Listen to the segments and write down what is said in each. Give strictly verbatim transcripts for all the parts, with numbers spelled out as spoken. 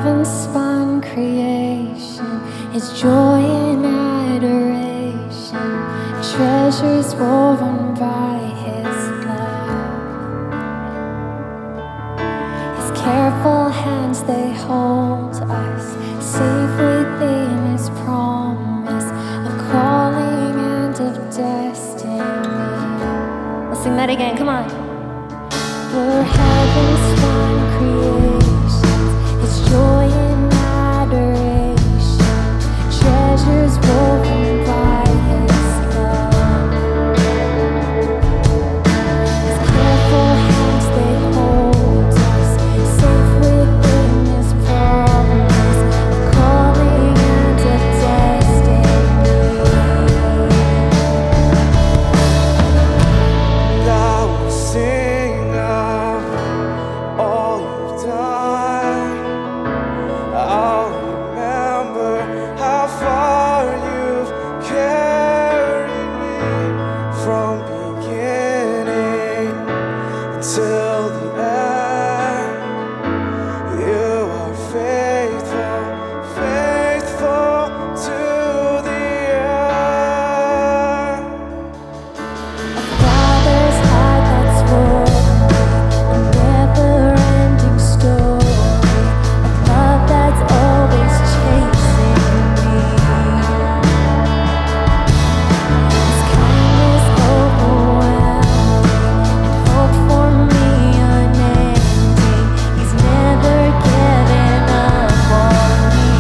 heaven spun creation, His joy and adoration, treasures woven by His love. His careful hands, they hold us safe within His promise of calling and of destiny. Let's sing that again, come on. We're heaven's spun creations, His joy and adoration, treasures woven by His love. His careful hands, they hold us safe within His promise of calling and of destiny. And I will sing of all you've done. I'll remember how far you've carried me from beginning until the end. You are faithful, faithful to the end. Father's heart that's for me, a never-ending story of love that's always chasing me. His kindness overwhelming and hope for me unending. He's never given up on me.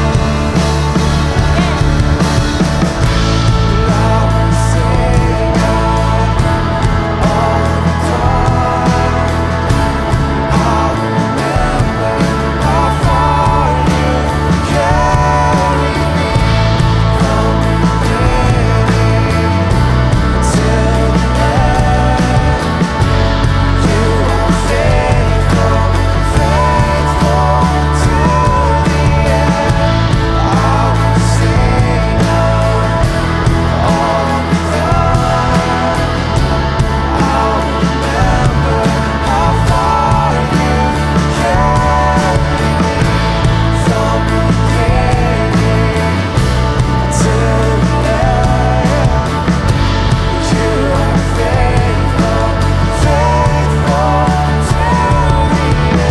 And I will sing of all you've done. I'll remember how far you've carried me from beginning till the end. You are faithful, faithful to the end. I will sing of all you've done. I'll remember how far you've carried me from beginning till the end. You are faithful, faithful to the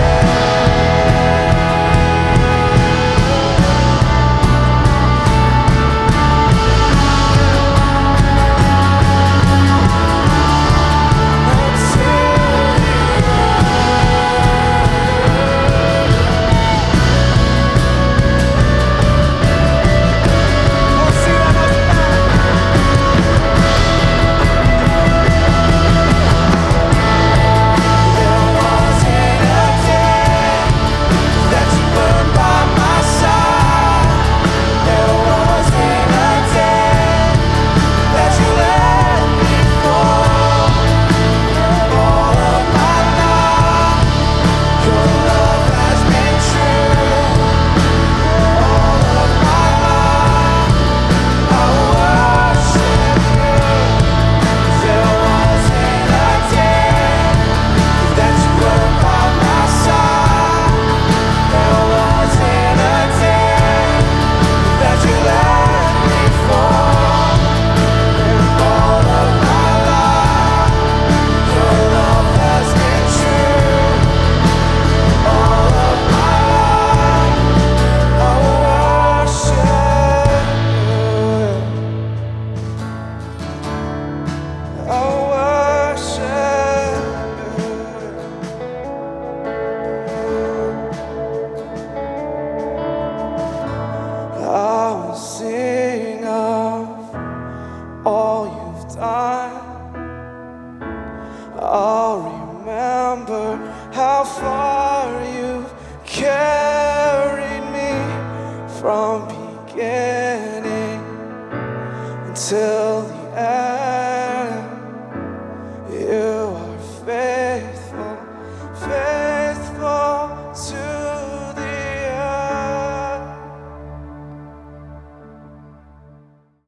I will sing of all you've done. I'll remember how far you've carried me from beginning until the